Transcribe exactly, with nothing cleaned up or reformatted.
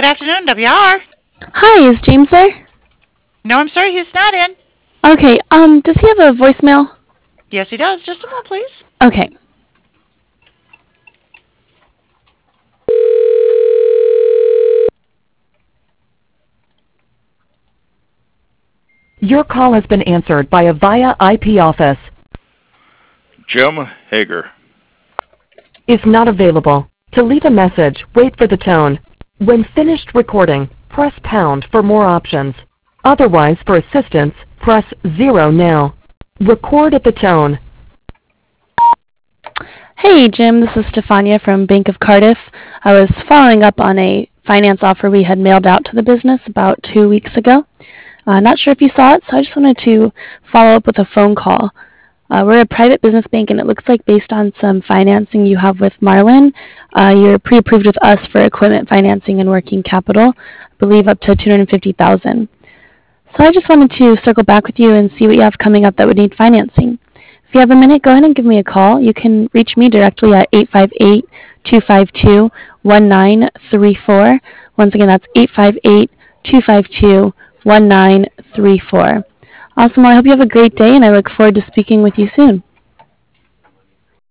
Good afternoon, W R. Hi, is James there? No, I'm sorry, he's not in. Okay, um, does he have a voicemail? Yes, he does. Just a moment, please. Okay. Your call has been answered by a via I P office. Jim Hager. Is not available. To leave a message, wait for the tone. When finished recording, press pound for more options. Otherwise, for assistance, press zero now. Record at the tone. Hey, Jim, this is Stefania from Bank of Cardiff. I was following up on a finance offer we had mailed out to the business about two weeks ago. Uh, not sure if you saw it, so I just wanted to follow up with a phone call. Uh, we're a private business bank, and it looks like based on some financing you have with Marlin, uh, you're pre-approved with us for equipment financing and working capital, I believe up to two hundred fifty thousand dollars. So I just wanted to circle back with you and see what you have coming up that would need financing. If you have a minute, go ahead and give me a call. You can reach me directly at eight five eight, two five two, one nine three four. Once again, that's eight five eight, two five two, one nine three four. Awesome. Well, I hope you have a great day, and I look forward to speaking with you soon.